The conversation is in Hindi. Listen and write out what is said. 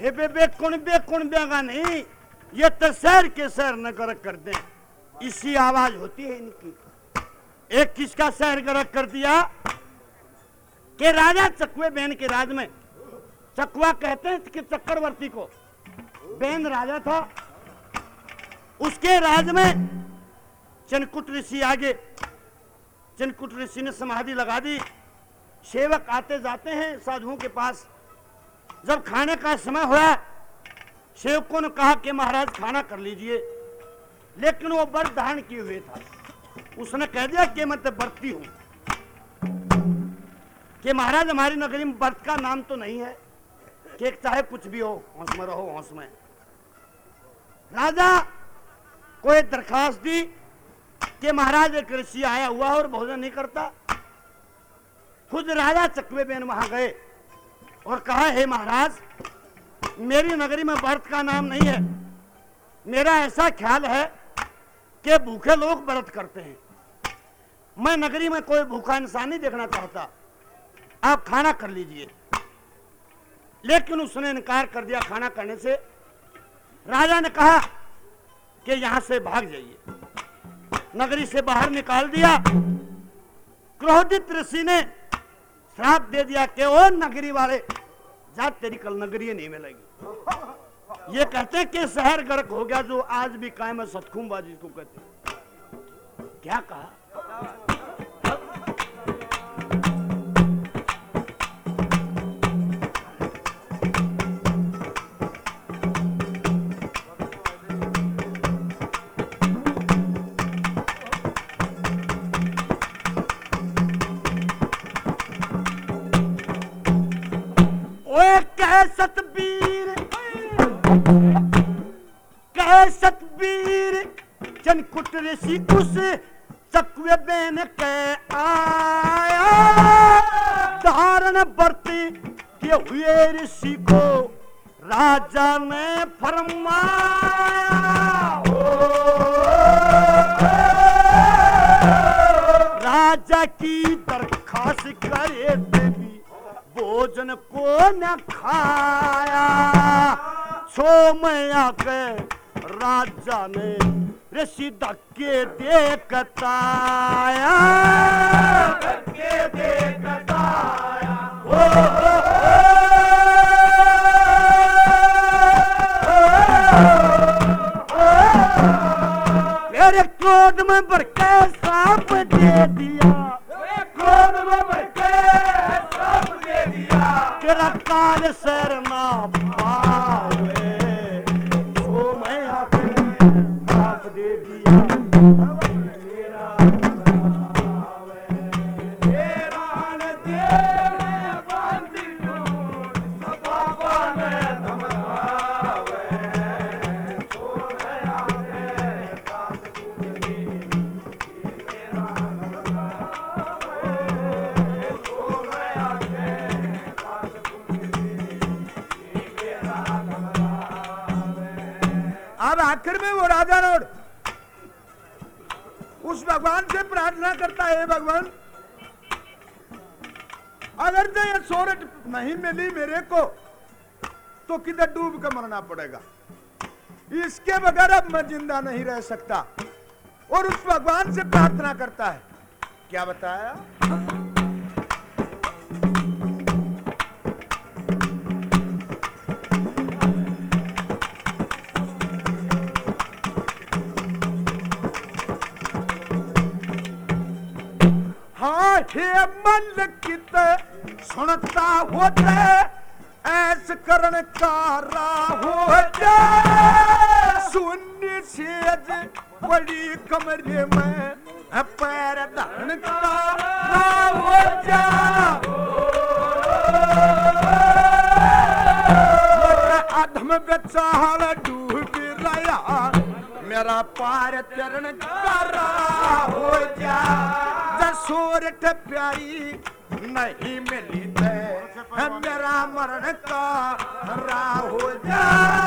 हे बेकुण बेगा नहीं, ये तो शहर के शहर नगर कर दे, इसी आवाज होती है इनकी। एक किसका शहर गर्क कर दिया कि राजा चकवे बेन के राज में, चकवा कहते हैं कि चक्रवर्ती को, बेन राजा था, उसके राज में चिनकुट ऋषि आगे, चिनकुट ऋषि ने समाधि लगा दी। सेवक आते जाते हैं साधुओं के पास। जब खाने का समय हुआ, सेवकों ने कहा कि महाराज खाना कर लीजिए, लेकिन वो व्रत धारण किए हुए था। उसने कह दिया कि मैं तो व्रती हूं, कि महाराज हमारी नगरी में व्रत का नाम तो नहीं है, कि चाहे कुछ भी हो, होश में रहो, होश में। राजा को एक दरखास्त दी कि महाराज एक ऋषि आया हुआ और भोजन नहीं करता। खुद राजा चकवे बेन वहां गए और कहा, हे महाराज, मेरी नगरी में व्रत का नाम नहीं है, मेरा ऐसा ख्याल है कि भूखे लोग व्रत करते हैं, मैं नगरी में कोई भूखा इंसान नहीं देखना चाहता, आप खाना कर लीजिए। लेकिन उसने इनकार कर दिया खाना करने से। राजा ने कहा कि यहां से भाग जाइए, नगरी से बाहर निकाल दिया। क्रोधित ऋषि ने श्राप दे दिया कि ओ नगरी वाले, जा तेरी कल नगरी नहीं मिलेगी। ये कहते हैं कि शहर गर्क हो गया, जो आज भी कायम है, सतखुमबाजी को कहते हैं। क्या कहा? सतबीर चिनकुट ऋषि उस चकवे बेन के आया, धारण वर्ती के हुए ऋषि को राजा ने फरमाया। राजा की दरखास्त करे देवी, भोजन को न खाया। सो मैया के राजा ने ऋषि धक्के देखता आया, धक्के देखता आया। मेरे क्रोध में भर के सांप दे दिया, क्रोध में भर के सांप दे दिया, तेरा काल सर ना पावे। अब आखिर में वो राजा रोड उस भगवान से प्रार्थना करता है, भगवान अगर तो ये सोरठ नहीं मिली मेरे को तो किधर डूब कर मरना पड़ेगा, इसके बगैर अब मैं जिंदा नहीं रह सकता। और उस भगवान से प्रार्थना करता है, क्या बताया? हे मन कित सुनता होते, ऐस करण कारा हो जाए। सुन्नी सेज बड़ी कमरे में पैर धन कारा हो जाए। अधम बेचाल डूब रहा, मेरा पार चरण कारा हो जाए। सोरठ प्यारी नहीं मिली थे, मेरा मरण का हो जा।